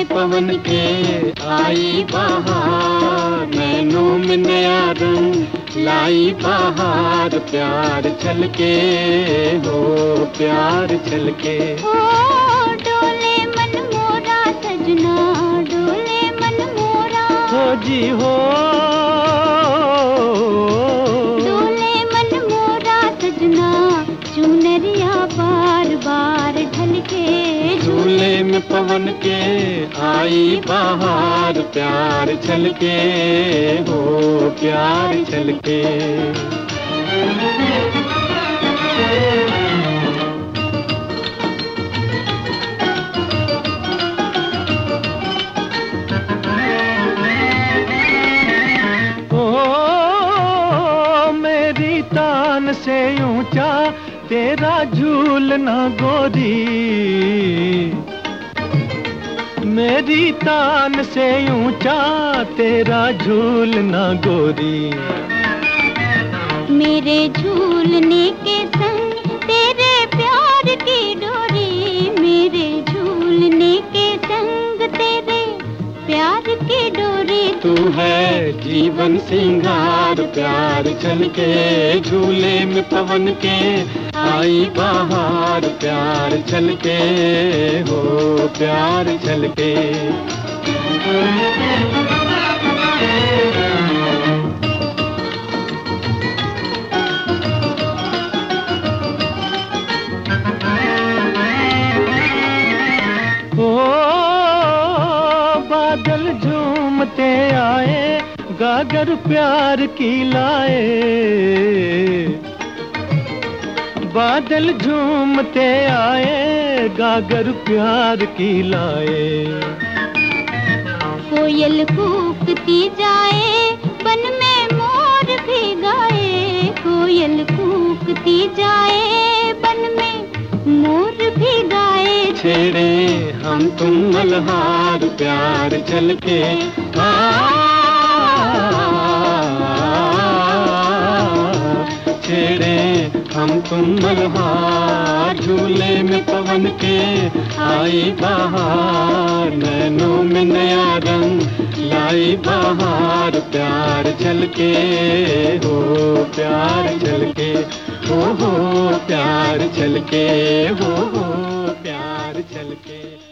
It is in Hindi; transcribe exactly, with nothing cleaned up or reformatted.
में पवन के आई बहार, नैनों में नया रंग लाई बहार, प्यार छलके हो प्यार छलके। ओ डोले मन मोरा सजना, डोले मन मोरा हो जी हो, डोले मन मोरा सजना, चुनरिया बार बार ढलके, झूले में पवन के आई बहार, प्यार छलके हो प्यार छलके। तान से ऊंचा तेरा झूलना गोरी, मेरी तान से ऊंचा तेरा झूलना गोरी। मेरे झूलने के संग तेरे प्यार की डोरी, मेरे झूलने के संग तेरे प्यार की डोरी। तू है जीवन सिंगार, प्यार छलके झूले में पवन के आई बहार, प्यार छलके हो प्यार छलके। बादल झूमते आए गागर प्यार की लाए, बादल झूमते आए गागर प्यार की लाए। कोयल कूकती जाए बन में मोर भी गाए, कोयल कूकती जाए बन में मोर भी गाए। छेड़े हम तुम मल्हार, प्यार छलके छेड़े हम तुम मल्हार, झूले में पवन के आई बहार, नैनों में नया रंग लाई बहार, प्यार छलके हो प्यार छलके, हो हो प्यार छलके, हो हो प्यार छलके।